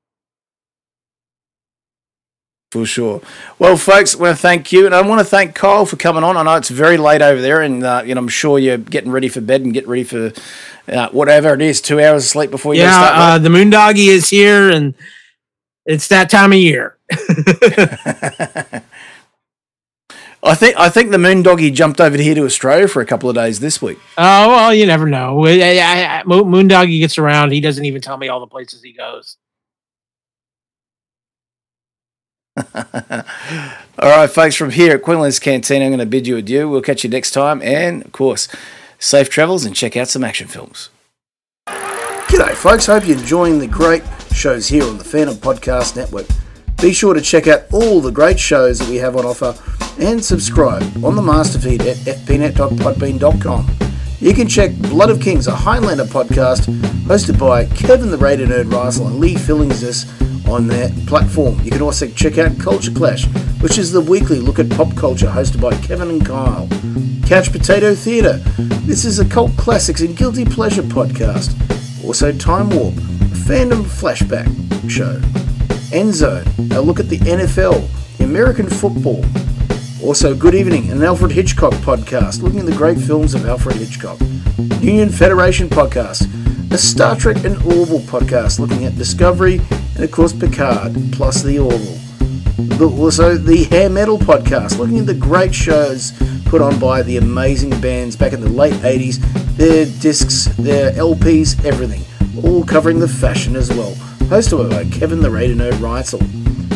For sure. Well, folks, I want to thank you, and I want to thank Kyle for coming on. I know it's very late over there, and uh, you know, I'm sure you're getting ready for bed and get ready for uh, whatever it is, two hours of sleep before you yeah, start. Yeah, uh, the Moondoggy is here, and it's that time of year. I think I think the Moondoggy jumped over here to Australia for a couple of days this week. Oh, well, you never know. I, I, I, Moondoggy gets around. He doesn't even tell me all the places he goes. All right, folks, from here at Quinlan's Canteen, I'm going to bid you adieu. We'll catch you next time. And, of course, safe travels and check out some action films. G'day, folks. Hope you're enjoying the great shows here on the Phantom Podcast Network. Be sure to check out all the great shows that we have on offer and subscribe on the master feed at f p net dot podbean dot com. You can check Blood of Kings, a Highlander podcast hosted by Kevin the Raider Nerd Russell and Lee Fillingsness on their platform. You can also check out Culture Clash, which is the weekly look at pop culture hosted by Kevin and Kyle. Couch Potato Theatre. This is a cult classics and guilty pleasure podcast. Also Time Warp, a fandom flashback show. Endzone, a look at the N F L, American football. Also Good Evening, an Alfred Hitchcock podcast looking at the great films of Alfred Hitchcock. Union Federation podcast, a Star Trek and Orville podcast looking at Discovery and of course Picard, plus the Orville. But also the Hair Metal podcast looking at the great shows put on by the amazing bands back in the late eighties, their discs, their L Ps, everything, all covering the fashion as well. Hosted by Kevin the Raider Nerd Reitzel.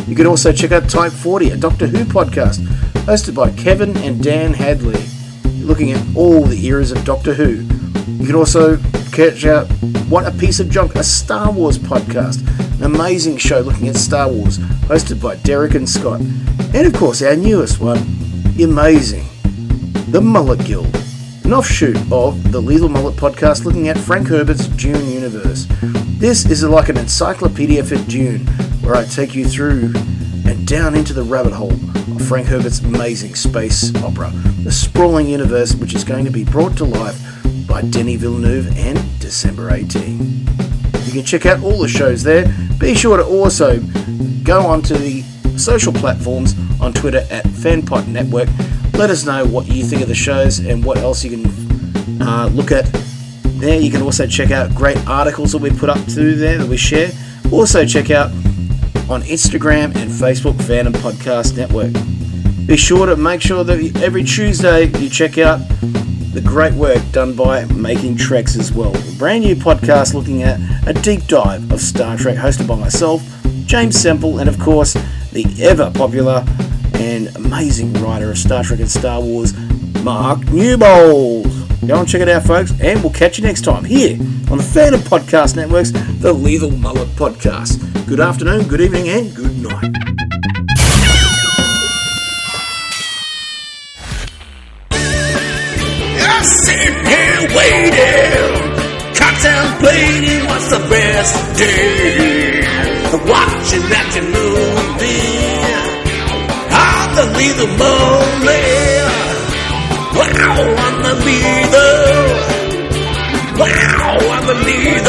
You can also check out Type forty, a Doctor Who podcast, hosted by Kevin and Dan Hadley, looking at all the eras of Doctor Who. You can also catch out What a Piece of Junk, a Star Wars podcast, an amazing show looking at Star Wars, hosted by Derek and Scott. And of course, our newest one, the amazing The Mullet Guild, an offshoot of the Lethal Mullet podcast looking at Frank Herbert's Dune universe. This is like an encyclopedia for Dune, where I take you through and down into the rabbit hole of Frank Herbert's amazing space opera, the sprawling universe which is going to be brought to life by Denis Villeneuve and December eighteenth. You can check out all the shows there. Be sure to also go onto the social platforms on Twitter at FanPod Network. Let us know what you think of the shows and what else you can uh, look at there. You can also check out great articles that we put up to there that we share. Also check out on Instagram and Facebook, Fandom Podcast Network. Be sure to make sure that every Tuesday you check out the great work done by Making Treks as well. A brand new podcast looking at a deep dive of Star Trek, hosted by myself, James Semple, and of course the ever popular and amazing writer of Star Trek and Star Wars, Mark Newbold. Go and check it out, folks, and we'll catch you next time here on the Fandom Podcast Network's The Lethal Mullet Podcast. Good afternoon, good evening, and good night. I'm sitting here waiting, contemplating what's the best day. Watching that movie, I'm the Lethal Mullet. Wow, I'm the leader. Wow, I'm the leader.